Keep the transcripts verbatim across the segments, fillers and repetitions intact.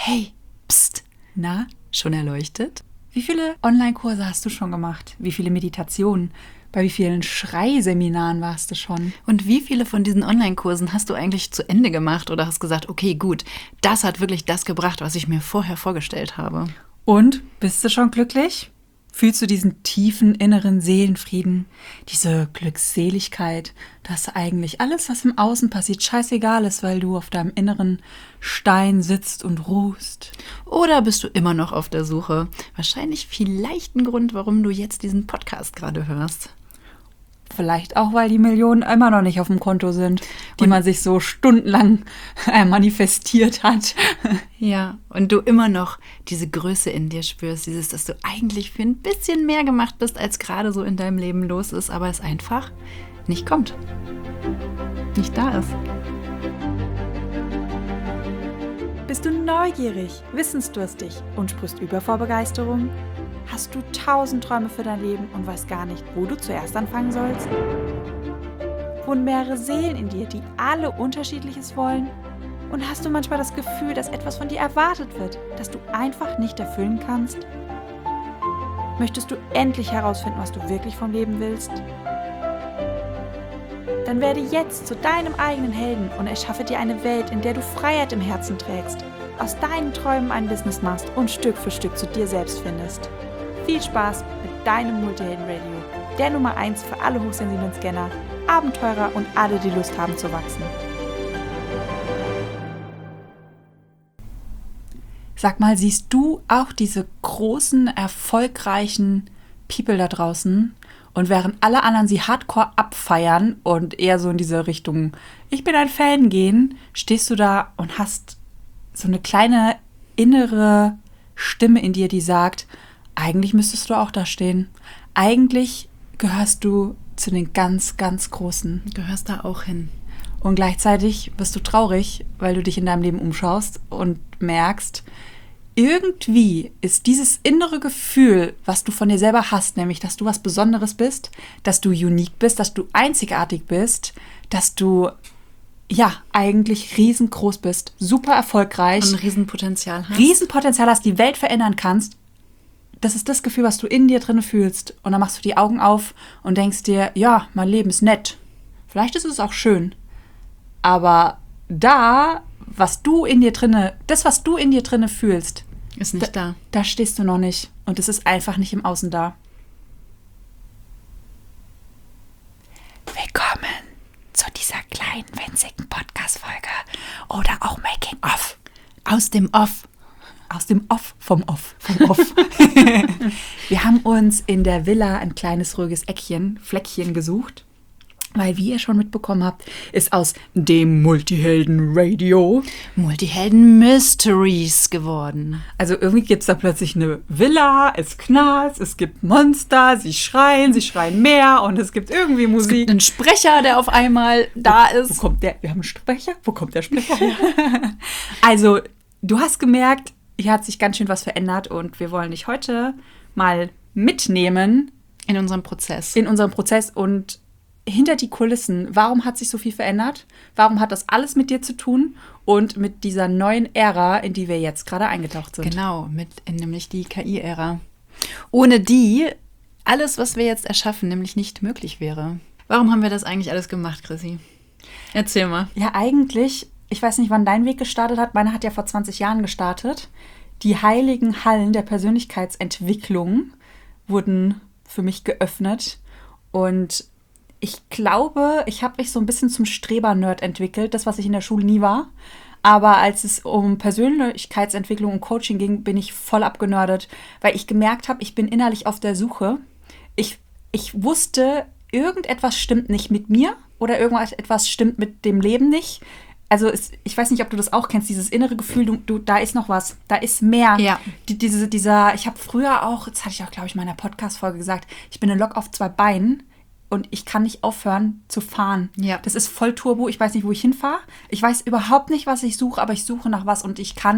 Hey, pst, na, schon erleuchtet? Wie viele Online-Kurse hast du schon gemacht? Wie viele Meditationen? Bei wie vielen Schreiseminaren warst du schon? Und wie viele von diesen Online-Kursen hast du eigentlich zu Ende gemacht oder hast gesagt, okay, gut, das hat wirklich das gebracht, was ich mir vorher vorgestellt habe? Und, bist du schon glücklich? Fühlst du diesen tiefen inneren Seelenfrieden, diese Glückseligkeit, dass eigentlich alles, was im Außen passiert, scheißegal ist, weil du auf deinem inneren Stein sitzt und ruhst? Oder bist du immer noch auf der Suche? Wahrscheinlich vielleicht ein Grund, warum du jetzt diesen Podcast gerade hörst. Vielleicht auch, weil die Millionen immer noch nicht auf dem Konto sind, die und man sich so stundenlang äh, manifestiert hat. Ja, und du immer noch diese Größe in dir spürst, dieses, dass du eigentlich für ein bisschen mehr gemacht bist, als gerade so in deinem Leben los ist, aber es einfach nicht kommt, nicht da ist. Bist du neugierig, wissensdurstig und sprichst über vor Begeisterung? Hast du tausend Träume für dein Leben und weißt gar nicht, wo du zuerst anfangen sollst? Wohnen mehrere Seelen in dir, die alle Unterschiedliches wollen? Und hast du manchmal das Gefühl, dass etwas von dir erwartet wird, das du einfach nicht erfüllen kannst? Möchtest du endlich herausfinden, was du wirklich vom Leben willst? Dann werde jetzt zu deinem eigenen Helden und erschaffe dir eine Welt, in der du Freiheit im Herzen trägst, aus deinen Träumen ein Business machst und Stück für Stück zu dir selbst findest. Viel Spaß mit deinem Multihelden-Radio, der Nummer eins für alle hochsensiblen Scanner, Abenteurer und alle, die Lust haben zu wachsen. Sag mal, siehst du auch diese großen, erfolgreichen People da draußen? Und während alle anderen sie hardcore abfeiern und eher so in diese Richtung, ich bin ein Fan gehen, stehst du da und hast so eine kleine innere Stimme in dir, die sagt, eigentlich müsstest du auch da stehen. Eigentlich gehörst du zu den ganz, ganz Großen. Du gehörst da auch hin. Und gleichzeitig bist du traurig, weil du dich in deinem Leben umschaust und merkst, irgendwie ist dieses innere Gefühl, was du von dir selber hast, nämlich, dass du was Besonderes bist, dass du unique bist, dass du einzigartig bist, dass du, ja, eigentlich riesengroß bist, super erfolgreich. Und ein Riesenpotenzial hast. Riesenpotenzial hast, die Welt verändern kannst. Das ist das Gefühl, was du in dir drin fühlst. Und dann machst du die Augen auf und denkst dir, ja, mein Leben ist nett. Vielleicht ist es auch schön. Aber da, was du in dir drinne, das, was du in dir drinne fühlst, ist nicht da, da. Da stehst du noch nicht. Und es ist einfach nicht im Außen da. Willkommen zu dieser kleinen, winzigen Podcast-Folge. Oder auch Making Off. Aus dem Off. Aus dem Off, vom Off, vom Off. Wir haben uns in der Villa ein kleines, ruhiges Eckchen, Fleckchen gesucht. Weil, wie ihr schon mitbekommen habt, ist aus dem Multihelden-Radio Multihelden-Mysteries geworden. Also irgendwie gibt es da plötzlich eine Villa, es knallt, es gibt Monster, sie schreien, sie schreien mehr und es gibt irgendwie Musik. Es gibt einen Sprecher, der auf einmal da wo, ist. Wo kommt der? Wir haben einen Sprecher? Wo kommt der Sprecher her? Also, du hast gemerkt, hier hat sich ganz schön was verändert und wir wollen dich heute mal mitnehmen. In unserem Prozess. In unserem Prozess und hinter die Kulissen. Warum hat sich so viel verändert? Warum hat das alles mit dir zu tun und mit dieser neuen Ära, in die wir jetzt gerade eingetaucht sind? Genau, mit in nämlich die K I-Ära. Ohne die alles, was wir jetzt erschaffen, nämlich nicht möglich wäre. Warum haben wir das eigentlich alles gemacht, Chrissy? Erzähl mal. Ja, eigentlich, ich weiß nicht, wann dein Weg gestartet hat. Meine hat ja vor zwanzig Jahren gestartet. Die heiligen Hallen der Persönlichkeitsentwicklung wurden für mich geöffnet. Und ich glaube, ich habe mich so ein bisschen zum Streber-Nerd entwickelt, das, was ich in der Schule nie war. Aber als es um Persönlichkeitsentwicklung und Coaching ging, bin ich voll abgenördet, weil ich gemerkt habe, ich bin innerlich auf der Suche. Ich, ich wusste, irgendetwas stimmt nicht mit mir oder irgendetwas stimmt mit dem Leben nicht. Also es, ich weiß nicht, ob du das auch kennst, dieses innere Gefühl, du, du, da ist noch was, da ist mehr. Ja. Die, diese, dieser, ich habe früher auch, das hatte ich auch, glaube ich, in meiner Podcast-Folge gesagt, ich bin eine Lok auf zwei Beinen. Und ich kann nicht aufhören zu fahren. Ja. Das ist voll Turbo. Ich weiß nicht, wo ich hinfahre. Ich weiß überhaupt nicht, was ich suche, aber ich suche nach was und ich kann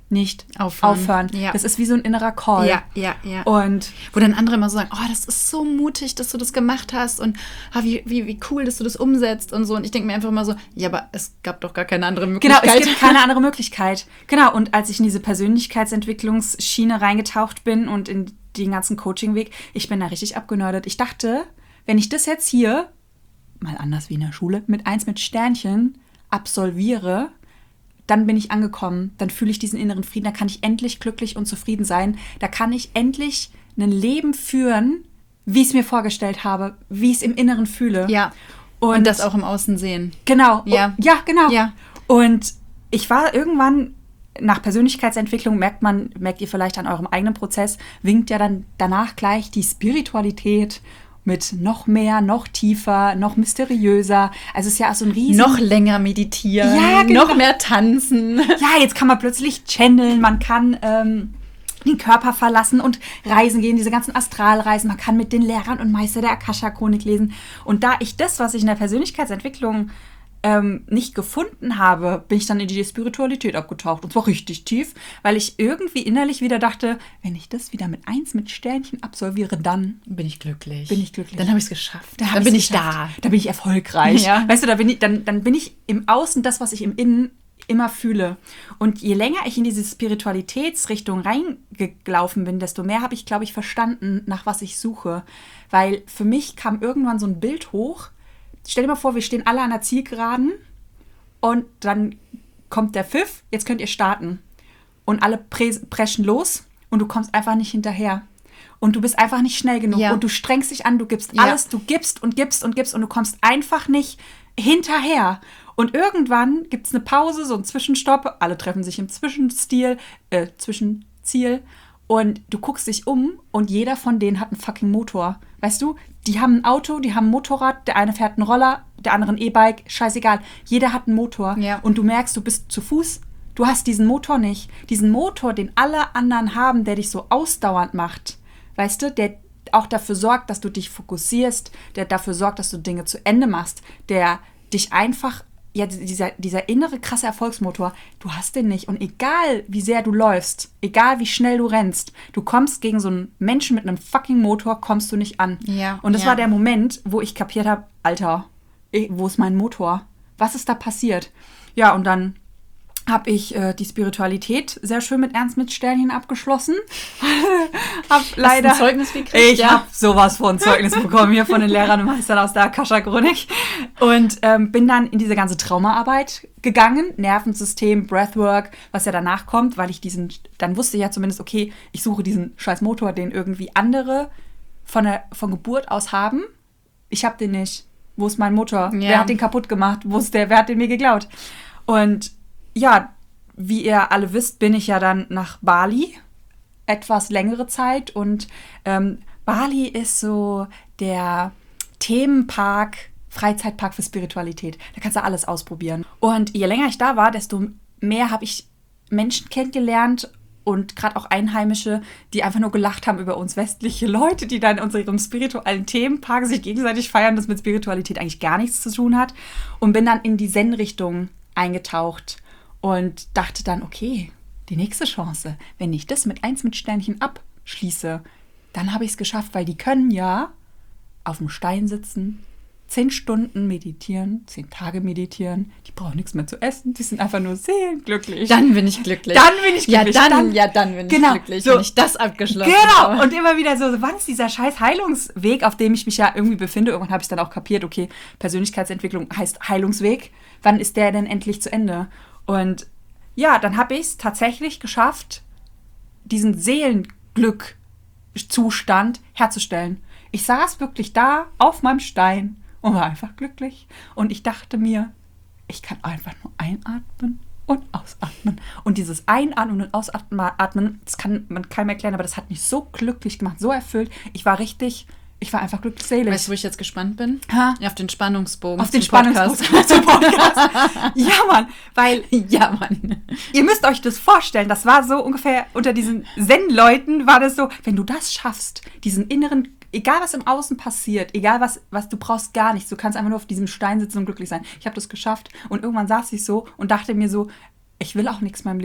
nicht Aufhören. aufhören. Ja. Das ist wie so ein innerer Call. Ja, ja, ja. Und wo dann andere immer so sagen, oh, das ist so mutig, dass du das gemacht hast und ah, wie, wie, wie cool, dass du das umsetzt und so. Und ich denke mir einfach immer so, ja, aber es gab doch gar keine andere Möglichkeit. Genau, es gibt keine andere Möglichkeit. Genau, und als ich in diese Persönlichkeitsentwicklungsschiene reingetaucht bin und in den ganzen Coachingweg, ich bin da richtig abgenördet. Ich dachte, wenn ich das jetzt hier, mal anders wie in der Schule, mit eins mit Sternchen absolviere, dann bin ich angekommen, dann fühle ich diesen inneren Frieden, da kann ich endlich glücklich und zufrieden sein, da kann ich endlich ein Leben führen, wie ich es mir vorgestellt habe, wie ich es im Inneren fühle. Ja, und, und das auch im Außen sehen. Genau, ja, ja genau. Ja. Und ich war irgendwann, nach Persönlichkeitsentwicklung merkt man, merkt ihr vielleicht an eurem eigenen Prozess, winkt ja dann danach gleich die Spiritualität mit noch mehr, noch tiefer, noch mysteriöser. Also es ist ja auch so ein riesen... Noch länger meditieren, ja, genau. noch mehr tanzen. Ja, jetzt kann man plötzlich channeln, man kann ähm, den Körper verlassen und reisen gehen, diese ganzen Astralreisen. Man kann mit den Lehrern und Meister der Akasha-Chronik lesen. Und da ich das, was ich in der Persönlichkeitsentwicklung ähm, nicht gefunden habe, bin ich dann in die Spiritualität abgetaucht. Und zwar richtig tief, weil ich irgendwie innerlich wieder dachte, wenn ich das wieder mit eins mit Sternchen absolviere, dann bin ich glücklich. Bin ich glücklich. Dann habe ich es geschafft. Da dann bin ich geschafft. da. Da bin ich erfolgreich. Ja. Weißt du, da bin ich, dann, dann bin ich im Außen das, was ich im Innen immer fühle. Und je länger ich in diese Spiritualitätsrichtung reingelaufen bin, desto mehr habe ich, glaube ich, verstanden, nach was ich suche. Weil für mich kam irgendwann so ein Bild hoch. Stell dir mal vor, wir stehen alle an der Zielgeraden und dann kommt der Pfiff, jetzt könnt ihr starten. Und alle pre- preschen los und du kommst einfach nicht hinterher. Und du bist einfach nicht schnell genug. Ja. Und du strengst dich an, du gibst Ja. alles, du gibst und gibst und gibst und du kommst einfach nicht hinterher. Und irgendwann gibt es eine Pause, so einen Zwischenstopp. Alle treffen sich im Zwischenstil, äh, Zwischenziel. Und du guckst dich um und jeder von denen hat einen fucking Motor. Weißt du, die haben ein Auto, die haben ein Motorrad, der eine fährt einen Roller, der andere ein E-Bike, scheißegal. Jeder hat einen Motor. Ja. Und du merkst, du bist zu Fuß. Du hast diesen Motor nicht. Diesen Motor, den alle anderen haben, der dich so ausdauernd macht. Weißt du, der auch dafür sorgt, dass du dich fokussierst, der dafür sorgt, dass du Dinge zu Ende machst, der dich einfach, ja, dieser, dieser innere krasse Erfolgsmotor, du hast den nicht. Und egal, wie sehr du läufst, egal, wie schnell du rennst, du kommst gegen so einen Menschen mit einem fucking Motor, kommst du nicht an. Ja, und das ja. war der Moment, wo ich kapiert habe, Alter, eh, wo ist mein Motor? Was ist da passiert? Ja, und dann habe ich äh, die Spiritualität sehr schön mit Ernst mit Sternchen abgeschlossen. hab leider Hast du ein Zeugnis gekriegt? Ich Ja. habe sowas von Zeugnis bekommen hier von den Lehrern und Meistern aus der Akasha-Chronik und ähm, bin dann in diese ganze Traumaarbeit gegangen, Nervensystem, Breathwork, was ja danach kommt, weil ich diesen, dann wusste ich ja zumindest, okay, ich suche diesen scheiß Motor, den irgendwie andere von, der, von Geburt aus haben. Ich habe den nicht. Wo ist mein Motor? Ja. Wer hat den kaputt gemacht? Wo ist der? Wer hat den mir geklaut? Und ja, wie ihr alle wisst, bin ich ja dann nach Bali, etwas längere Zeit. Und ähm, Bali ist so der Themenpark, Freizeitpark für Spiritualität. Da kannst du alles ausprobieren. Und je länger ich da war, desto mehr habe ich Menschen kennengelernt und gerade auch Einheimische, die einfach nur gelacht haben über uns westliche Leute, die dann in unserem spirituellen Themenpark sich gegenseitig feiern, das mit Spiritualität eigentlich gar nichts zu tun hat. Und bin dann in die Zen-Richtung eingetaucht. Und dachte dann, okay, die nächste Chance, wenn ich das mit eins mit Sternchen abschließe, dann habe ich es geschafft, weil die können ja auf dem Stein sitzen, zehn Stunden meditieren, zehn Tage meditieren, die brauchen nichts mehr zu essen, die sind einfach nur seelenglücklich. Dann bin ich glücklich. Dann bin ich glücklich. Ja, dann, dann, ja, dann bin genau, ich glücklich, so, wenn ich das abgeschlossen genau. habe. Und immer wieder so, wann ist dieser scheiß Heilungsweg, auf dem ich mich ja irgendwie befinde? Irgendwann habe ich dann auch kapiert, okay, Persönlichkeitsentwicklung heißt Heilungsweg. Wann ist der denn endlich zu Ende? Und ja, dann habe ich es tatsächlich geschafft, diesen Seelenglück-Zustand herzustellen. Ich saß wirklich da auf meinem Stein und war einfach glücklich. Und ich dachte mir, ich kann einfach nur einatmen und ausatmen. Und dieses Einatmen und Ausatmen, das kann man keinem erklären, aber das hat mich so glücklich gemacht, so erfüllt. Ich war richtig, ich war einfach glücklich selig. Weißt du, wo ich jetzt gespannt bin? Ha? Auf den Spannungsbogen. Auf den zum Podcast. Spannungsbogen zum Podcast. Ja, Mann, weil Ja, Mann. ihr müsst euch das vorstellen, das war so ungefähr unter diesen Zen-Leuten war das so, wenn du das schaffst, diesen inneren, egal was im Außen passiert, egal was, was du brauchst gar nichts, du kannst einfach nur auf diesem Stein sitzen und glücklich sein. Ich habe das geschafft und irgendwann saß ich so und dachte mir so, ich will auch nichts in meinem Leben.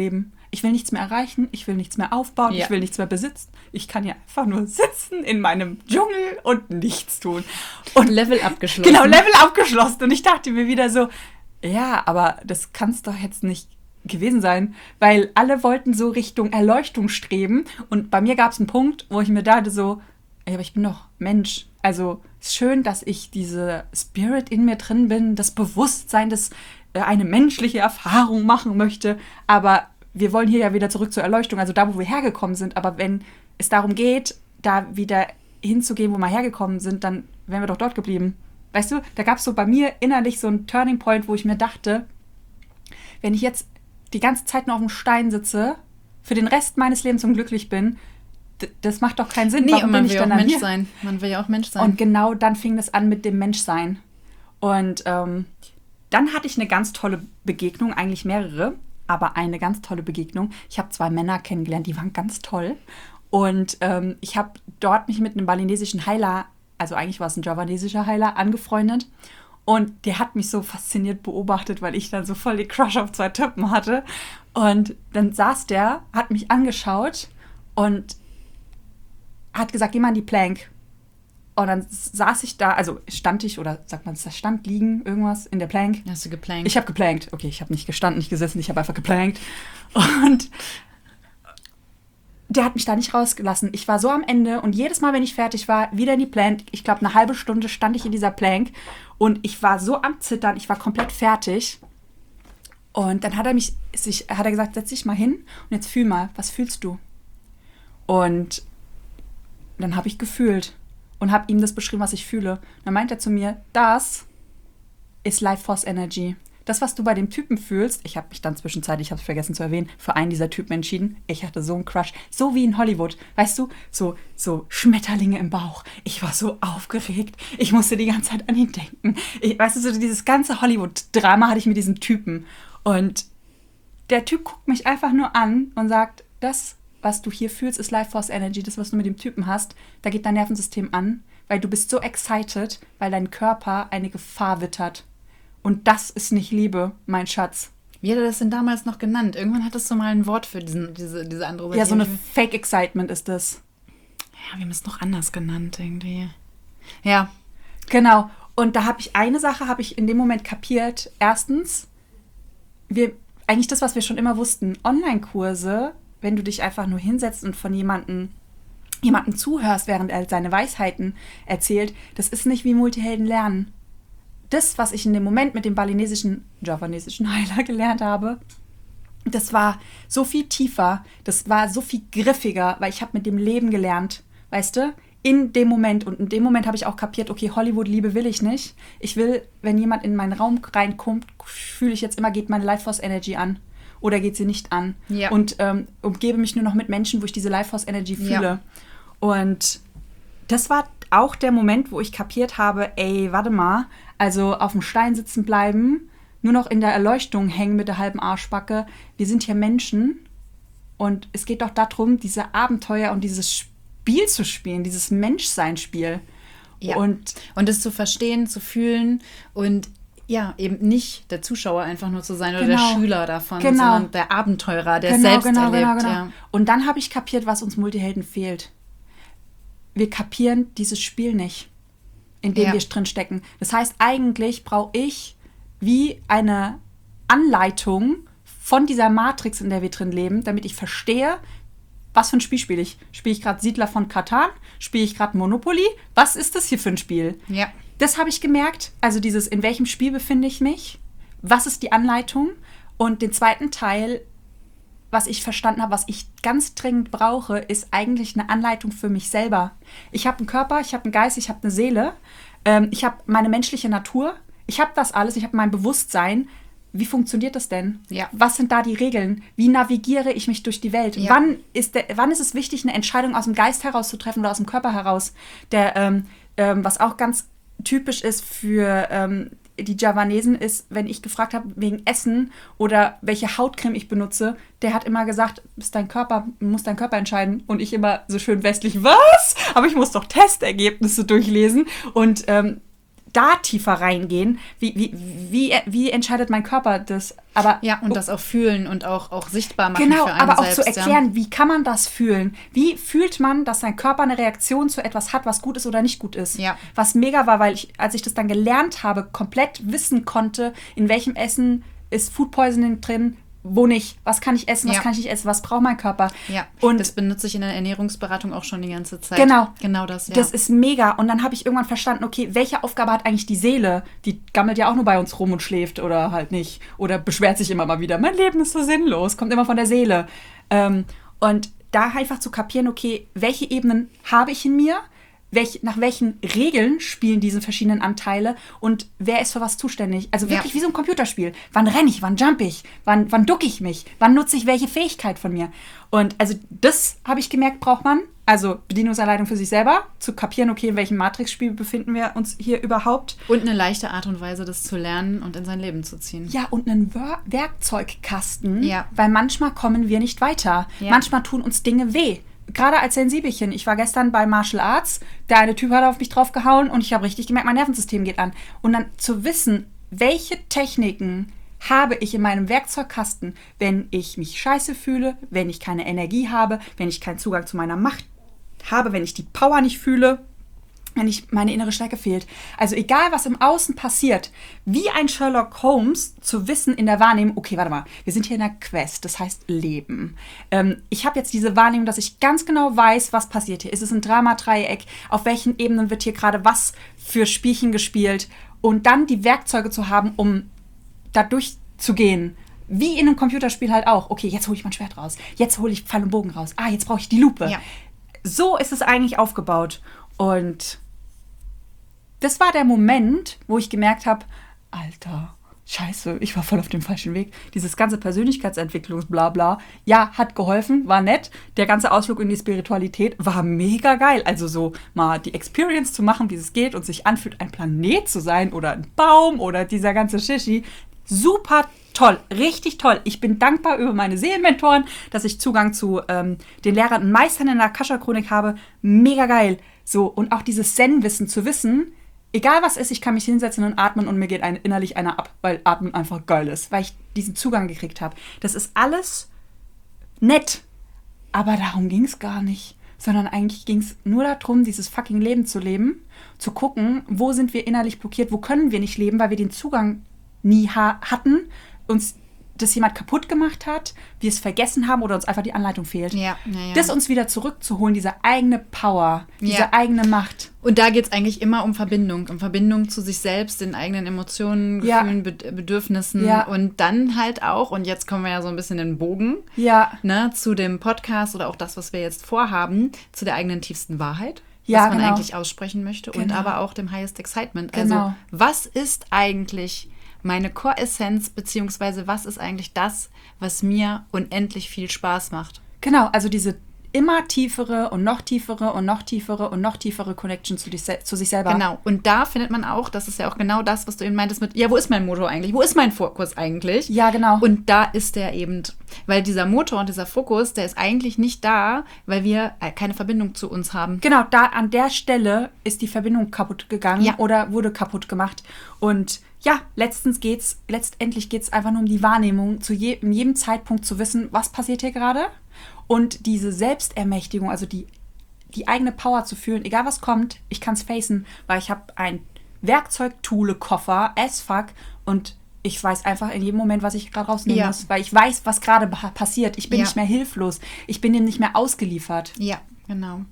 Ich will nichts mehr erreichen, ich will nichts mehr aufbauen, Ja. ich will nichts mehr besitzen. Ich kann ja einfach nur sitzen in meinem Dschungel und nichts tun. Und Level abgeschlossen. genau, Level abgeschlossen. Und ich dachte mir wieder so, ja, aber das kann es doch jetzt nicht gewesen sein, weil alle wollten so Richtung Erleuchtung streben. Und bei mir gab es einen Punkt, wo ich mir dachte so, ey, aber ich bin doch Mensch. Also ist schön, dass ich diese Spirit in mir drin bin, das Bewusstsein, das äh, eine menschliche Erfahrung machen möchte. Aber wir wollen hier ja wieder zurück zur Erleuchtung, also da, wo wir hergekommen sind. Aber wenn es darum geht, da wieder hinzugehen, wo wir hergekommen sind, dann wären wir doch dort geblieben. Weißt du, da gab es so bei mir innerlich so einen Turning Point, wo ich mir dachte, wenn ich jetzt die ganze Zeit nur auf dem Stein sitze, für den Rest meines Lebens unglücklich bin, d- das macht doch keinen Sinn. Nee, Warum und man bin ich will ja auch dann Mensch hier? sein. Man will ja auch Mensch sein. Und genau dann fing das an mit dem Menschsein. Und ähm, dann hatte ich eine ganz tolle Begegnung, eigentlich mehrere, aber eine ganz tolle Begegnung. Ich habe zwei Männer kennengelernt, die waren ganz toll. Und ähm, ich habe dort mich mit einem balinesischen Heiler, also eigentlich war es ein javanesischer Heiler, angefreundet. Und der hat mich so fasziniert beobachtet, weil ich dann so voll die Crush auf zwei Typen hatte. Und dann saß der, hat mich angeschaut und hat gesagt, geh mal in die Plank. Und dann saß ich da, also stand ich, oder sagt man, stand liegen, irgendwas in der Plank. Hast du geplankt? Ich habe geplankt. Okay, ich habe nicht gestanden, nicht gesessen, ich habe einfach geplankt. Und der hat mich da nicht rausgelassen. Ich war so am Ende und jedes Mal, wenn ich fertig war, wieder in die Plank. Ich glaube, eine halbe Stunde stand ich in dieser Plank und ich war so am Zittern, ich war komplett fertig. Und dann hat er mich, sich, hat er gesagt, setz dich mal hin und jetzt fühl mal, was fühlst du? Und dann habe ich gefühlt und habe ihm das beschrieben, was ich fühle. Und dann meint er zu mir, das ist Life Force Energy. Das, was du bei dem Typen fühlst, ich habe mich dann zwischenzeitlich, ich habe es vergessen zu erwähnen, für einen dieser Typen entschieden. Ich hatte so einen Crush, so wie in Hollywood. Weißt du, so, so Schmetterlinge im Bauch. Ich war so aufgeregt. Ich musste die ganze Zeit an ihn denken. Ich, weißt du, so dieses ganze Hollywood-Drama hatte ich mit diesem Typen. Und der Typ guckt mich einfach nur an und sagt, das, was du hier fühlst, ist Life Force Energy. Das, was du mit dem Typen hast, da geht dein Nervensystem an, weil du bist so excited, weil dein Körper eine Gefahr wittert. Und das ist nicht Liebe, mein Schatz. Wie hat er das denn damals noch genannt? Irgendwann hattest du mal ein Wort für diesen, diese, diese andere Seite. Ja, so eine Fake Excitement ist das. Ja, wir haben es noch anders genannt irgendwie. Ja. Genau. Und da habe ich eine Sache, habe ich in dem Moment kapiert. Erstens, wir, eigentlich das, was wir schon immer wussten, Online-Kurse, wenn du dich einfach nur hinsetzt und von jemandem jemanden zuhörst, während er seine Weisheiten erzählt, das ist nicht wie Multihelden lernen. Das, was ich in dem Moment mit dem balinesischen, javanesischen Heiler gelernt habe, das war so viel tiefer, das war so viel griffiger, weil ich habe mit dem Leben gelernt, weißt du, in dem Moment. Und in dem Moment habe ich auch kapiert, okay, Hollywood-Liebe will ich nicht. Ich will, wenn jemand in meinen Raum reinkommt, fühle ich jetzt immer, geht meine Life Force Energy an oder geht sie nicht an. Ja. Und ähm, umgebe mich nur noch mit Menschen, wo ich diese Life Force Energy fühle. Ja. Und das war auch der Moment, wo ich kapiert habe, ey, warte mal, also auf dem Stein sitzen bleiben, nur noch in der Erleuchtung hängen mit der halben Arschbacke. Wir sind hier Menschen und es geht doch darum, diese Abenteuer und dieses Spiel zu spielen, dieses Menschsein-Spiel. Ja. Und, und es zu verstehen, zu fühlen und ja, eben nicht der Zuschauer einfach nur zu sein oder Genau. der Schüler davon, Genau. sondern der Abenteurer, der genau, selbst genau, erlebt. genau, genau. Ja. Und dann habe ich kapiert, was uns Multihelden fehlt. Wir kapieren dieses Spiel nicht, in dem Ja. wir drin stecken. Das heißt, eigentlich brauche ich wie eine Anleitung von dieser Matrix, in der wir drin leben, damit ich verstehe, was für ein Spiel spiele ich. Spiele ich gerade Siedler von Catan? Spiele ich gerade Monopoly? Was ist das hier für ein Spiel? Ja. Das habe ich gemerkt. Also dieses, in welchem Spiel befinde ich mich? Was ist die Anleitung? Und den zweiten Teil, was ich verstanden habe, was ich ganz dringend brauche, ist eigentlich eine Anleitung für mich selber. Ich habe einen Körper, ich habe einen Geist, ich habe eine Seele. Ähm, ich habe meine menschliche Natur. Ich habe das alles, ich habe mein Bewusstsein. Wie funktioniert das denn? Ja. Was sind da die Regeln? Wie navigiere ich mich durch die Welt? Ja. Wann ist der, wann ist es wichtig, eine Entscheidung aus dem Geist heraus zu treffen oder aus dem Körper heraus? Der, ähm, ähm, was auch ganz typisch ist für ähm, die Javanesen ist, wenn ich gefragt habe wegen Essen oder welche Hautcreme ich benutze, der hat immer gesagt, ist dein Körper, muss dein Körper entscheiden. Und ich immer so schön westlich, was? Aber ich muss doch Testergebnisse durchlesen. Und ähm, da tiefer reingehen. Wie, wie, wie, wie entscheidet mein Körper das? Aber, ja, und das auch fühlen und auch, auch sichtbar machen genau, für einen aber auch selbst, zu erklären, ja. wie kann man das fühlen? Wie fühlt man, dass sein Körper eine Reaktion zu etwas hat, was gut ist oder nicht gut ist? Ja. Was mega war, weil ich, als ich das dann gelernt habe, komplett wissen konnte, in welchem Essen ist Food Poisoning drin, wo nicht, was kann ich essen, was ja. kann ich nicht essen, was braucht mein Körper. Ja, und das benutze ich in der Ernährungsberatung auch schon die ganze Zeit. Genau. Genau das, ja. Das ist mega. Und dann habe ich irgendwann verstanden, okay, welche Aufgabe hat eigentlich die Seele? Die gammelt ja auch nur bei uns rum und schläft oder halt nicht. Oder beschwert sich immer mal wieder, mein Leben ist so sinnlos, kommt immer von der Seele. Ähm, und da einfach zu kapieren, okay, welche Ebenen habe ich in mir? Welch, nach welchen Regeln spielen diese verschiedenen Anteile und wer ist für was zuständig? Also wirklich Ja. wie so ein Computerspiel. Wann renne ich, wann jump ich, wann, wann ducke ich mich, wann nutze ich welche Fähigkeit von mir? Und also das habe ich gemerkt, braucht man. Also Bedienungsanleitung für sich selber, zu kapieren, okay, in welchem Matrix-Spiel befinden wir uns hier überhaupt. Und eine leichte Art und Weise, das zu lernen und in sein Leben zu ziehen. Ja, und einen Wer- Werkzeugkasten, Ja. weil manchmal kommen wir nicht weiter. Ja. Manchmal tun uns Dinge weh. Gerade als Sensibelchen. Ich war gestern bei Martial Arts, der eine Typ hat auf mich draufgehauen und ich habe richtig gemerkt, mein Nervensystem geht an. Und dann zu wissen, welche Techniken habe ich in meinem Werkzeugkasten, wenn ich mich scheiße fühle, wenn ich keine Energie habe, wenn ich keinen Zugang zu meiner Macht habe, wenn ich die Power nicht fühle, wenn ich meine innere Stärke fehlt. Also egal, was im Außen passiert, wie ein Sherlock Holmes zu wissen in der Wahrnehmung, okay, warte mal, wir sind hier in einer Quest, das heißt Leben. Ähm, ich habe jetzt diese Wahrnehmung, dass ich ganz genau weiß, was passiert hier. Ist es ein Drama-Dreieck? Auf welchen Ebenen wird hier gerade was für Spielchen gespielt? Und dann die Werkzeuge zu haben, um da durchzugehen. Wie in einem Computerspiel halt auch. Okay, jetzt hole ich mein Schwert raus. Jetzt hole ich Pfeil und Bogen raus. Ah, jetzt brauche ich die Lupe. Ja. So ist es eigentlich aufgebaut. Und das war der Moment, wo ich gemerkt habe, Alter, scheiße, ich war voll auf dem falschen Weg. Dieses ganze Persönlichkeitsentwicklungs-Blabla, ja, hat geholfen, war nett. Der ganze Ausflug in die Spiritualität war mega geil. Also so mal die Experience zu machen, wie es geht und sich anfühlt, ein Planet zu sein oder ein Baum oder dieser ganze Shishi. Super toll, richtig toll. Ich bin dankbar über meine Seelenmentoren, dass ich Zugang zu ähm, den Lehrern und Meistern in der Akasha-Chronik habe. Mega geil. So, und auch dieses Zen-Wissen zu wissen, egal was ist, ich kann mich hinsetzen und atmen und mir geht ein, innerlich einer ab, weil Atmen einfach geil ist, weil ich diesen Zugang gekriegt habe. Das ist alles nett, aber darum ging es gar nicht. Sondern eigentlich ging es nur darum, dieses fucking Leben zu leben, zu gucken, wo sind wir innerlich blockiert, wo können wir nicht leben, weil wir den Zugang nie ha- hatten, uns das jemand kaputt gemacht hat, wir es vergessen haben oder uns einfach die Anleitung fehlt. Ja, ja, ja. Das uns wieder zurückzuholen, diese eigene Power, diese Ja. eigene Macht. Und da geht es eigentlich immer um Verbindung, um Verbindung zu sich selbst, den eigenen Emotionen, Ja. Gefühlen, Bed- Bedürfnissen Ja. und dann halt auch, und jetzt kommen wir ja so ein bisschen in den Bogen, Ja. ne, zu dem Podcast oder auch das, was wir jetzt vorhaben, zu der eigenen tiefsten Wahrheit, Ja, was man genau. eigentlich aussprechen möchte und Genau. aber auch dem Highest Excitement. Genau. Also was ist eigentlich meine Core-Essenz, beziehungsweise was ist eigentlich das, was mir unendlich viel Spaß macht? Genau, also diese immer tiefere und noch tiefere und noch tiefere und noch tiefere Connection zu, dich, se- zu sich selber. Genau. Und da findet man auch, das ist ja auch genau das, was du eben meintest mit, ja, wo ist mein Motor eigentlich? Wo ist mein Fokus eigentlich? Ja, genau. Und da ist der eben, weil dieser Motor und dieser Fokus, der ist eigentlich nicht da, weil wir keine Verbindung zu uns haben. Genau, da an der Stelle ist die Verbindung kaputt gegangen Ja. oder wurde kaputt gemacht. Und ja, letztens geht's, letztendlich geht es einfach nur um die Wahrnehmung, zu je, in jedem Zeitpunkt zu wissen, was passiert hier gerade. Und diese Selbstermächtigung, also die, die eigene Power zu fühlen, egal was kommt, ich kann es facen, weil ich habe ein Werkzeug-Toole-Koffer, as fuck, und ich weiß einfach in jedem Moment, was ich gerade rausnehmen Ja. muss, weil ich weiß, was gerade pa- passiert. Ich bin Ja. nicht mehr hilflos, ich bin dem nicht mehr ausgeliefert. Ja, genau.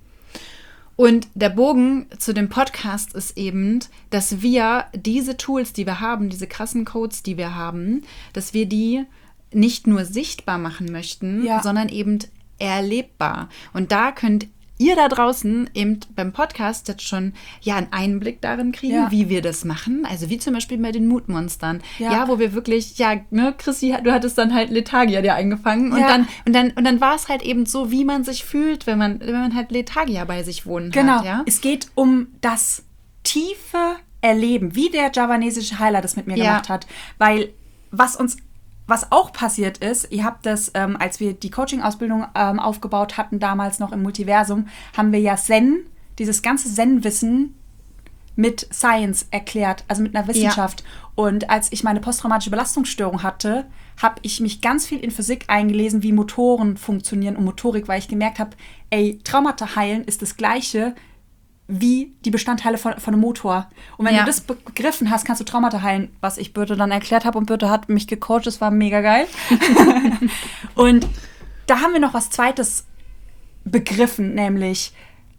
Und der Bogen zu dem Podcast ist eben, dass wir diese Tools, die wir haben, diese krassen Codes, die wir haben, dass wir die nicht nur sichtbar machen möchten, Ja. sondern eben erlebbar. Und da könnt ihr da draußen eben beim Podcast jetzt schon ja einen Einblick darin kriegen, Ja. wie wir das machen. Also wie zum Beispiel bei den Mutmonstern. Ja. Ja, wo wir wirklich, ja, ne, Chrissy, du hattest dann halt Lethargia dir eingefangen und Ja. dann und dann und dann war es halt eben so, wie man sich fühlt, wenn man wenn man halt Lethargia bei sich wohnen Genau, hat, ja. es geht um das tiefe Erleben, wie der javanesische Heiler das mit mir Ja. gemacht hat. Weil was uns, was auch passiert ist, ihr habt das, ähm, als wir die Coaching-Ausbildung ähm, aufgebaut hatten, damals noch im Multiversum, haben wir ja Zen, dieses ganze Zen-Wissen mit Science erklärt, also mit einer Wissenschaft. Ja. Und als ich meine posttraumatische Belastungsstörung hatte, habe ich mich ganz viel in Physik eingelesen, wie Motoren funktionieren und Motorik, weil ich gemerkt habe, ey, Traumata heilen ist das Gleiche wie die Bestandteile von, von einem Motor. Und wenn ja. du das begriffen hast, kannst du Traumata heilen, was ich Birte dann erklärt habe. Und Birte hat mich gecoacht, das war mega geil. Und da haben wir noch was Zweites begriffen, nämlich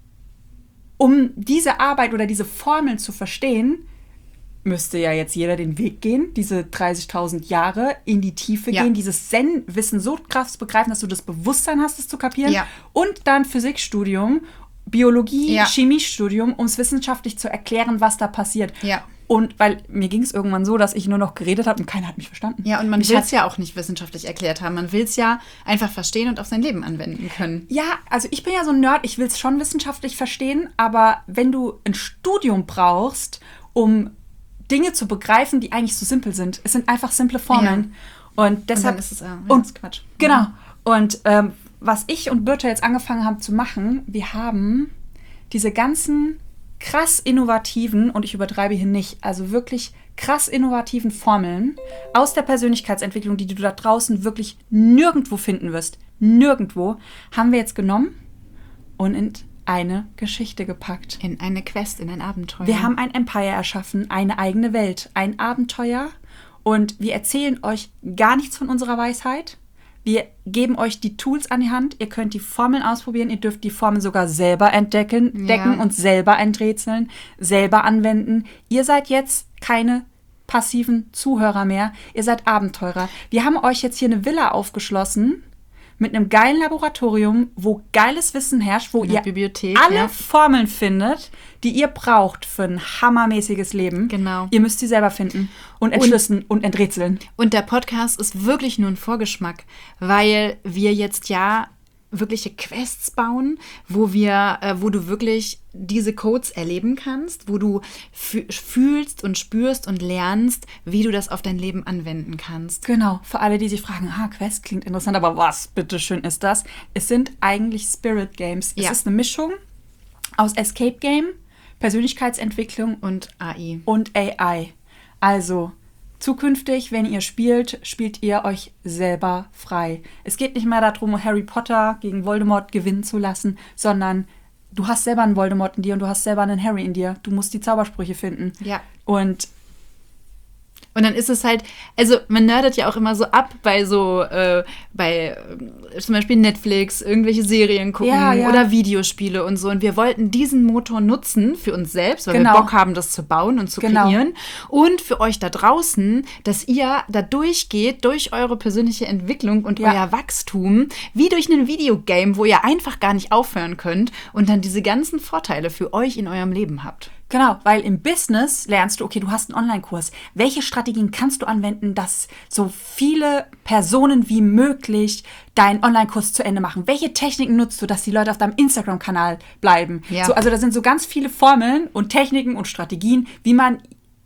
um diese Arbeit oder diese Formeln zu verstehen, müsste ja jetzt jeder den Weg gehen, diese dreißigtausend Jahre in die Tiefe ja. gehen, dieses Zen-Wissen so krass zu begreifen, dass du das Bewusstsein hast, es zu kapieren. Ja. Und dann Physikstudium, Biologie, ja. Chemiestudium, um es wissenschaftlich zu erklären, was da passiert. Ja. Und weil mir ging es irgendwann so, dass ich nur noch geredet habe und keiner hat mich verstanden. Ja, und man will es ja auch nicht wissenschaftlich erklärt haben. Man will es ja einfach verstehen und auf sein Leben anwenden können. Ja, also ich bin ja so ein Nerd, ich will es schon wissenschaftlich verstehen, aber wenn du ein Studium brauchst, um Dinge zu begreifen, die eigentlich so simpel sind. Es sind einfach simple Formeln. Ja. Und deshalb und dann ist es äh, ja, und, ist Quatsch. Genau. Mhm. Und ähm, was ich und Birte jetzt angefangen haben zu machen, wir haben diese ganzen krass innovativen, und ich übertreibe hier nicht, also wirklich krass innovativen Formeln aus der Persönlichkeitsentwicklung, die du da draußen wirklich nirgendwo finden wirst, nirgendwo, haben wir jetzt genommen und in eine Geschichte gepackt. In eine Quest, in ein Abenteuer. Wir haben ein Empire erschaffen, eine eigene Welt, ein Abenteuer, und wir erzählen euch gar nichts von unserer Weisheit. Wir geben euch die Tools an die Hand, ihr könnt die Formeln ausprobieren, ihr dürft die Formeln sogar selber entdecken, decken ja. und selber enträtseln, selber anwenden. Ihr seid jetzt keine passiven Zuhörer mehr, ihr seid Abenteurer. Wir haben euch jetzt hier eine Villa aufgeschlossen mit einem geilen Laboratorium, wo geiles Wissen herrscht, wo ihr Bibliothek, alle ja. Formeln findet, die ihr braucht für ein hammermäßiges Leben. Genau. Ihr müsst sie selber finden und entschlüsseln und, und enträtseln. Und der Podcast ist wirklich nur ein Vorgeschmack, weil wir jetzt ja wirkliche Quests bauen, wo wir, äh, wo du wirklich diese Codes erleben kannst, wo du fü- fühlst und spürst und lernst, wie du das auf dein Leben anwenden kannst. Genau, für alle, die sich fragen, ah, Quest klingt interessant, aber was bitteschön ist das? Es sind eigentlich Spirit Games. Es ja. ist eine Mischung aus Escape Game, Persönlichkeitsentwicklung und A I. Und A I. Also zukünftig, wenn ihr spielt, spielt ihr euch selber frei. Es geht nicht mehr darum, Harry Potter gegen Voldemort gewinnen zu lassen, sondern du hast selber einen Voldemort in dir und du hast selber einen Harry in dir. Du musst die Zaubersprüche finden. Ja. Und Und dann ist es halt, also man nerdet ja auch immer so ab bei so, äh, bei äh, zum Beispiel Netflix, irgendwelche Serien gucken ja, ja. oder Videospiele und so. Und wir wollten diesen Motor nutzen für uns selbst, weil genau. wir Bock haben, das zu bauen und zu genau. kreieren. Und für euch da draußen, dass ihr da durchgeht, durch eure persönliche Entwicklung und ja. euer Wachstum, wie durch ein Videogame, wo ihr einfach gar nicht aufhören könnt und dann diese ganzen Vorteile für euch in eurem Leben habt. Genau, weil im Business lernst du, okay, du hast einen Online-Kurs. Welche Strategien kannst du anwenden, dass so viele Personen wie möglich deinen Online-Kurs zu Ende machen? Welche Techniken nutzt du, dass die Leute auf deinem Instagram-Kanal bleiben? Ja. So, also da sind so ganz viele Formeln und Techniken und Strategien, wie man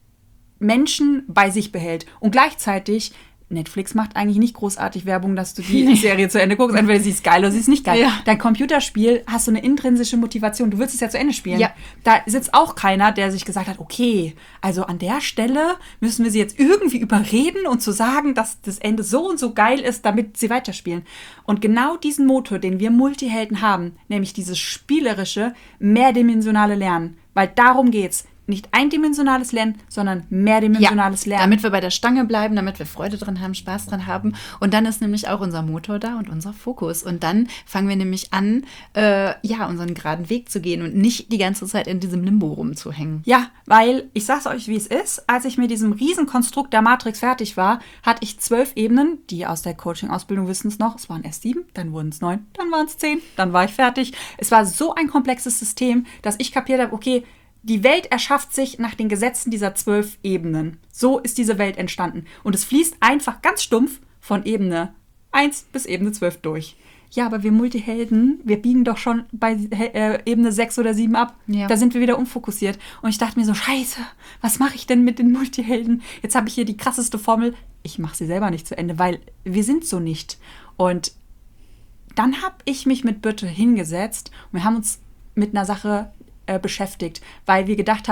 Menschen bei sich behält. Und gleichzeitig, Netflix macht eigentlich nicht großartig Werbung, dass du die nee. Serie zu Ende guckst. Entweder sie ist geil oder sie ist nicht geil. Ja. Dein Computerspiel hast du eine intrinsische Motivation. Du willst es ja zu Ende spielen. Ja. Da sitzt auch keiner, der sich gesagt hat, okay, also an der Stelle müssen wir sie jetzt irgendwie überreden und zu sagen, dass das Ende so und so geil ist, damit sie weiterspielen. Und genau diesen Motor, den wir Multihelden haben, nämlich dieses spielerische, mehrdimensionale Lernen, weil darum geht's. Nicht eindimensionales Lernen, sondern mehrdimensionales ja, Lernen. Damit wir bei der Stange bleiben, damit wir Freude dran haben, Spaß dran haben. Und dann ist nämlich auch unser Motor da und unser Fokus. Und dann fangen wir nämlich an, äh, ja, unseren geraden Weg zu gehen und nicht die ganze Zeit in diesem Limbo rumzuhängen. Ja, weil, ich sag's euch, wie es ist, als ich mit diesem Riesenkonstrukt der Matrix fertig war, hatte ich zwölf Ebenen, die aus der Coaching-Ausbildung wissen es noch, es waren erst sieben, dann wurden es neun, dann waren es zehn, dann war ich fertig. Es war so ein komplexes System, dass ich kapiert habe, okay, die Welt erschafft sich nach den Gesetzen dieser zwölf Ebenen. So ist diese Welt entstanden. Und es fließt einfach ganz stumpf von Ebene eins bis Ebene zwölf durch. Ja, aber wir Multihelden, wir biegen doch schon bei äh, Ebene sechs oder sieben ab. Ja. Da sind wir wieder unfokussiert. Und ich dachte mir so, scheiße, was mache ich denn mit den Multihelden? Jetzt habe ich hier die krasseste Formel. Ich mache sie selber nicht zu Ende, weil wir sind so nicht. Und dann habe ich mich mit Birte hingesetzt und wir haben uns mit einer Sache beschäftigt, weil wir gedacht haben,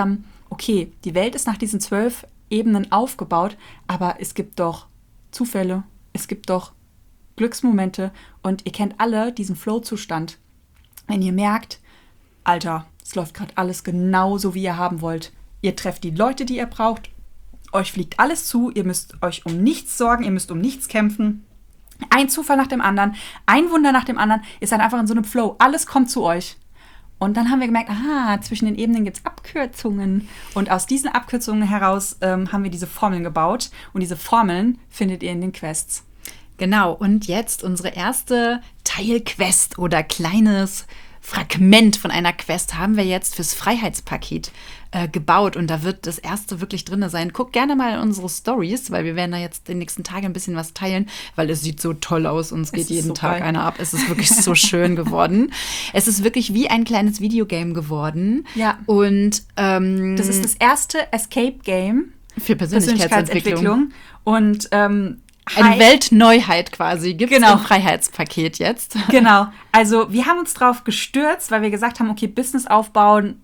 okay, die Welt ist nach diesen zwölf Ebenen aufgebaut, aber es gibt doch Zufälle, es gibt doch Glücksmomente und ihr kennt alle diesen Flow-Zustand. Wenn ihr merkt, Alter, es läuft gerade alles genauso, wie ihr haben wollt. Ihr trefft die Leute, die ihr braucht. Euch fliegt alles zu. Ihr müsst euch um nichts sorgen. Ihr müsst um nichts kämpfen. Ein Zufall nach dem anderen. Ein Wunder nach dem anderen. Ihr seid einfach in so einem Flow. Alles kommt zu euch. Und dann haben wir gemerkt, aha, zwischen den Ebenen gibt es Abkürzungen. Und aus diesen Abkürzungen heraus ähm, haben wir diese Formeln gebaut. Und diese Formeln findet ihr in den Quests. Genau. Und jetzt unsere erste Teilquest oder kleines Fragment von einer Quest haben wir jetzt fürs Freiheitspaket äh, gebaut und da wird das erste wirklich drin sein. Guckt gerne mal in unsere Stories, weil wir werden da jetzt die nächsten Tage ein bisschen was teilen, weil es sieht so toll aus und es geht jeden so Tag geil. einer ab. Es ist wirklich so schön geworden. Es ist wirklich wie ein kleines Videogame geworden. Ja. Und ähm, das ist das erste Escape-Game für Persönlichkeitsentwicklung. Persönlichkeitsentwicklung. Und ähm, eine Weltneuheit quasi gibt es genau. im Freiheitspaket jetzt. Genau. Also wir haben uns drauf gestürzt, weil wir gesagt haben, okay, Business aufbauen,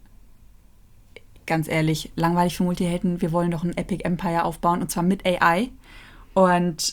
ganz ehrlich, langweilig für Multihelden. Wir wollen doch ein Epic Empire aufbauen und zwar mit A I. Und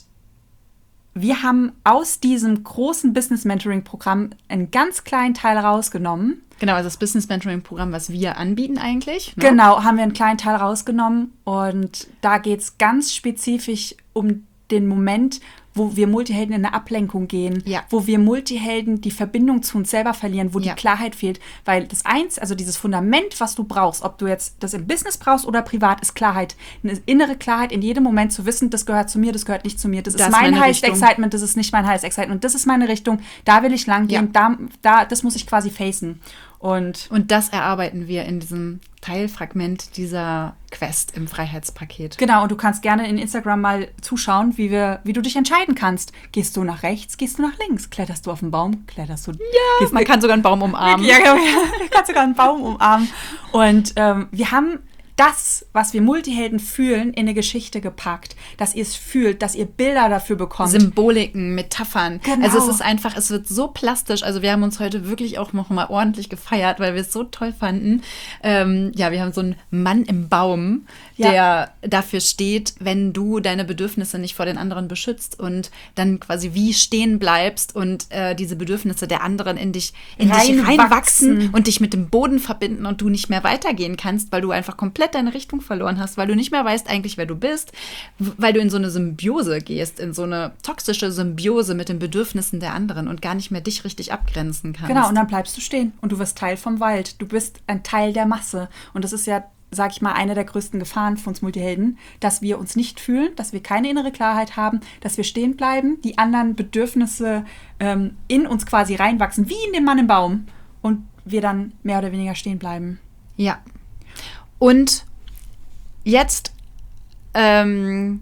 wir haben aus diesem großen Business Mentoring Programm einen ganz kleinen Teil rausgenommen. Genau, also das Business Mentoring Programm, was wir anbieten eigentlich. Ne? Genau, haben wir einen kleinen Teil rausgenommen und da geht es ganz spezifisch um den Moment, wo wir Multihelden in eine Ablenkung gehen, ja. wo wir Multihelden die Verbindung zu uns selber verlieren, wo ja. die Klarheit fehlt. Weil das eins, also dieses Fundament, was du brauchst, ob du jetzt das im Business brauchst oder privat, ist Klarheit. Eine innere Klarheit in jedem Moment zu wissen, das gehört zu mir, das gehört nicht zu mir. Das, das ist mein Highest Excitement, das ist nicht mein Highest Excitement. Das ist meine Richtung, da will ich lang gehen, ja. da, da, das muss ich quasi facen. Und, und das erarbeiten wir in diesem Teilfragment dieser Quest im Freiheitspaket. Genau, und du kannst gerne in Instagram mal zuschauen, wie, wir, wie du dich entscheiden kannst. Gehst du nach rechts, gehst du nach links? Kletterst du auf den Baum? Kletterst du... Ja, man kann sogar einen Baum umarmen. Ja, ja, du kannst sogar einen Baum umarmen. Und ähm, wir haben das, was wir Multihelden fühlen, in eine Geschichte gepackt. Dass ihr es fühlt, dass ihr Bilder dafür bekommt. Symboliken, Metaphern. Genau. Also es ist einfach, es wird so plastisch. Also wir haben uns heute wirklich auch noch mal ordentlich gefeiert, weil wir es so toll fanden. Ähm, ja, wir haben so einen Mann im Baum, ja. der dafür steht, wenn du deine Bedürfnisse nicht vor den anderen beschützt und dann quasi wie stehen bleibst und äh, diese Bedürfnisse der anderen in dich, in Rein dich reinwachsen wachsen. Und dich mit dem Boden verbinden und du nicht mehr weitergehen kannst, weil du einfach komplett deine Richtung verloren hast, weil du nicht mehr weißt eigentlich, wer du bist, weil du in so eine Symbiose gehst, in so eine toxische Symbiose mit den Bedürfnissen der anderen und gar nicht mehr dich richtig abgrenzen kannst. Genau, und dann bleibst du stehen und du wirst Teil vom Wald. Du bist ein Teil der Masse. Und das ist ja, sag ich mal, eine der größten Gefahren für uns Multihelden, dass wir uns nicht fühlen, dass wir keine innere Klarheit haben, dass wir stehen bleiben, die anderen Bedürfnisse ähm, in uns quasi reinwachsen, wie in dem Mann im Baum, und wir dann mehr oder weniger stehen bleiben. Ja. Und jetzt, ähm,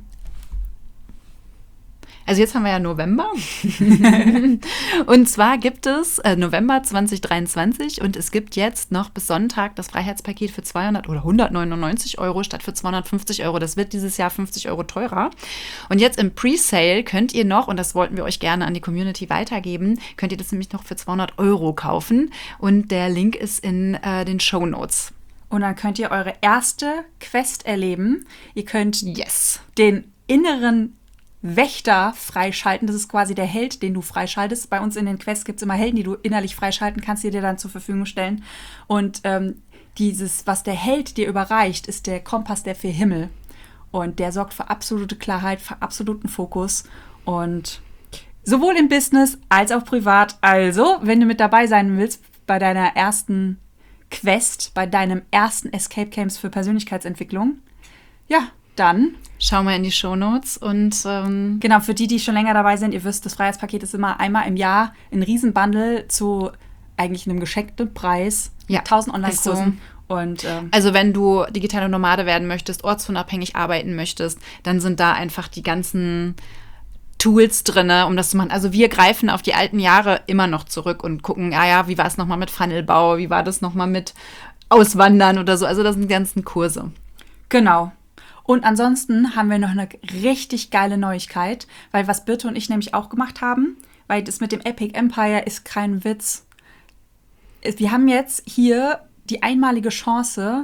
also jetzt haben wir ja November. Und zwar gibt es äh, November zwanzig dreiundzwanzig und es gibt jetzt noch bis Sonntag das Freiheitspaket für zweihundert oder hundertneunundneunzig Euro statt für zweihundertfünfzig Euro. Das wird dieses Jahr fünfzig Euro teurer. Und jetzt im Presale könnt ihr noch, und das wollten wir euch gerne an die Community weitergeben, könnt ihr das nämlich noch für zweihundert Euro kaufen. Und der Link ist in äh, den Shownotes. Und dann könnt ihr eure erste Quest erleben. Ihr könnt yes. den inneren Wächter freischalten. Das ist quasi der Held, den du freischaltest. Bei uns in den Quests gibt es immer Helden, die du innerlich freischalten kannst, die dir dann zur Verfügung stellen. Und ähm, dieses, was der Held dir überreicht, ist der Kompass der vier Himmel. Und der sorgt für absolute Klarheit, für absoluten Fokus. Und sowohl im Business als auch privat. Also, wenn du mit dabei sein willst bei deiner ersten Quest, bei deinem ersten Escape Games für Persönlichkeitsentwicklung, ja, dann schau mal in die Shownotes und ähm genau, für die, die schon länger dabei sind, ihr wisst, das Freiheitspaket ist immer einmal im Jahr ein Riesenbundle zu eigentlich einem geschenkten Preis, ja, tausend Online-Kursen. So. Und, ähm, also wenn du digitale Nomade werden möchtest, ortsunabhängig arbeiten möchtest, dann sind da einfach die ganzen Tools drin, um das zu machen. Also wir greifen auf die alten Jahre immer noch zurück und gucken, ja, ja, wie war es nochmal mit Funnelbau, wie war das nochmal mit Auswandern oder so. Also das sind die ganzen Kurse. Genau. Und ansonsten haben wir noch eine richtig geile Neuigkeit, weil was Birte und ich nämlich auch gemacht haben, weil das mit dem Epic Empire ist kein Witz. Wir haben jetzt hier die einmalige Chance,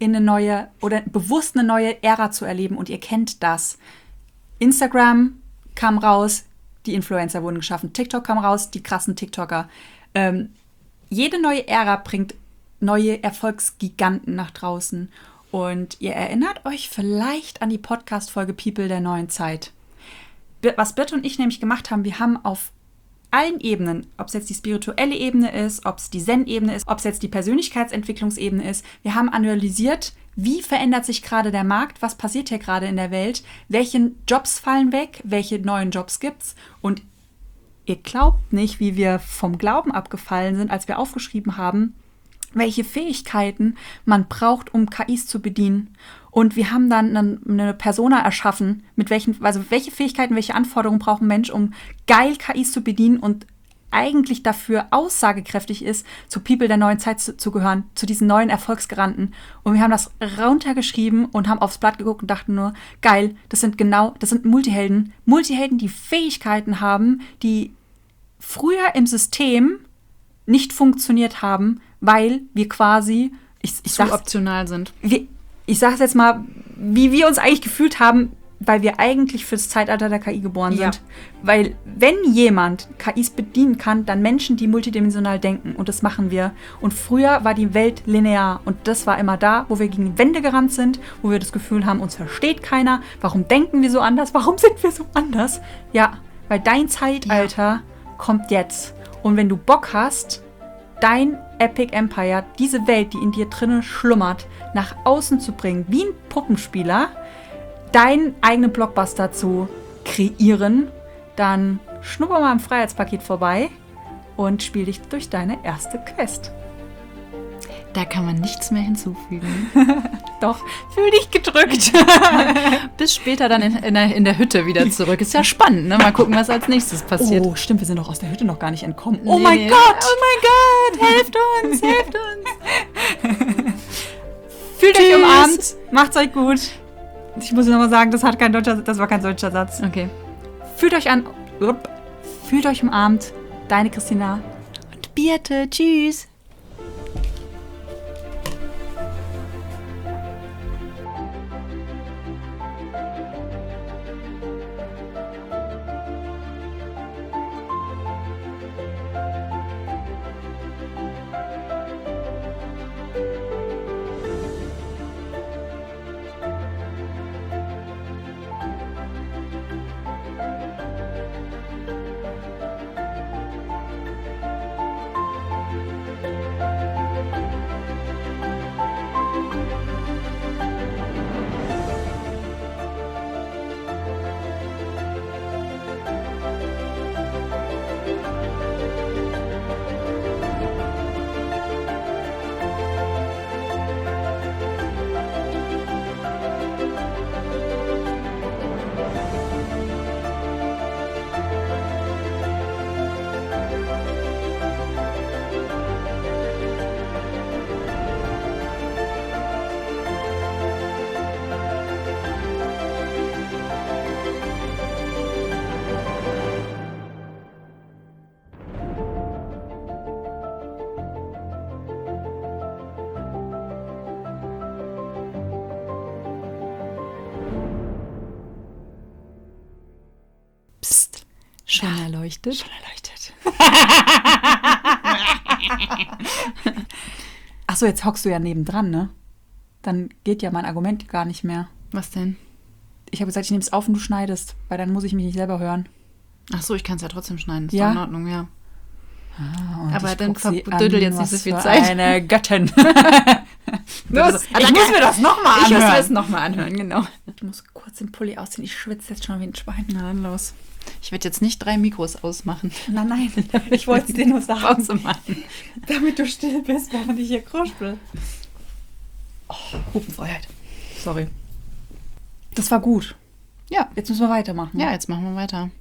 in eine neue oder bewusst eine neue Ära zu erleben. Und ihr kennt das. Instagram kam raus, die Influencer wurden geschaffen. TikTok kam raus, die krassen TikToker. Ähm, jede neue Ära bringt neue Erfolgsgiganten nach draußen. Und ihr erinnert euch vielleicht an die Podcast-Folge People der neuen Zeit. Was Birte und ich nämlich gemacht haben, wir haben auf allen Ebenen, ob es jetzt die spirituelle Ebene ist, ob es die Zen-Ebene ist, ob es jetzt die Persönlichkeitsentwicklungsebene ist, wir haben analysiert, wie verändert sich gerade der Markt, was passiert hier gerade in der Welt, welche Jobs fallen weg, welche neuen Jobs gibt's. Und ihr glaubt nicht, wie wir vom Glauben abgefallen sind, als wir aufgeschrieben haben, welche Fähigkeiten man braucht, um K Is zu bedienen. Und wir haben dann eine, eine Persona erschaffen, mit welchen, also welche Fähigkeiten, welche Anforderungen braucht ein Mensch, um geil K Is zu bedienen und eigentlich dafür aussagekräftig ist, zu People der neuen Zeit zu, zu gehören, zu diesen neuen Erfolgsgaranten. Und wir haben das runtergeschrieben und haben aufs Blatt geguckt und dachten nur, geil, das sind genau, das sind Multihelden. Multihelden, die Fähigkeiten haben, die früher im System nicht funktioniert haben, weil wir quasi, ich, ich zu optional sind. Wir, ich sage es jetzt mal, wie wir uns eigentlich gefühlt haben, weil wir eigentlich fürs Zeitalter der K I geboren sind. Ja. Weil wenn jemand K Is bedienen kann, dann Menschen, die multidimensional denken. Und das machen wir. Und früher war die Welt linear. Und das war immer da, wo wir gegen Wände gerannt sind, wo wir das Gefühl haben, uns versteht keiner. Warum denken wir so anders? Warum sind wir so anders? Ja, weil dein Zeitalter ja. kommt jetzt. Und wenn du Bock hast, dein Epic Empire, diese Welt, die in dir drinnen schlummert, nach außen zu bringen, wie ein Puppenspieler, deinen eigenen Blockbuster zu kreieren, dann schnupper mal im Freiheitspaket vorbei und spiel dich durch deine erste Quest. Da kann man nichts mehr hinzufügen. Doch, fühl dich gedrückt. Bis später dann in, in, der, in der Hütte wieder zurück. Ist ja spannend, ne? Mal gucken, was als nächstes passiert. Oh, stimmt, wir sind doch aus der Hütte noch gar nicht entkommen. Oh nee, mein nee. Gott! Oh mein Gott! Helft uns, helft uns! Fühlt euch umarmt, macht's euch gut. Ich muss nochmal sagen, das, hat kein deutscher, das war kein deutscher Satz. Okay. Fühlt euch an, fühlt euch umarmt. Deine Christina. Und Birte, tschüss. Psst. Schon ja, erleuchtet? Schon erleuchtet. Achso, jetzt hockst du ja nebendran, ne? Dann geht ja mein Argument gar nicht mehr. Was denn? Ich habe gesagt, ich nehme es auf und du schneidest, weil dann muss ich mich nicht selber hören. Achso, ich kann es ja trotzdem schneiden. Ist ja? doch in Ordnung, ja. Ah, aber dann verdödel jetzt nicht so viel Zeit. Eine Göttin. Los, ich muss mir das nochmal anhören. Ich muss mir das nochmal anhören, genau. Ich muss kurz den Pulli ausziehen. Ich schwitze jetzt schon wie ein Schwein. Na dann los. Ich werde jetzt nicht drei Mikros ausmachen. Nein, nein. Ich wollte es dir nur sagen. Pause machen. Damit du still bist, während ich hier kruspel. Oh, Hupenfreiheit. Sorry. Das war gut. Ja. Jetzt müssen wir weitermachen. Ja, jetzt machen wir weiter.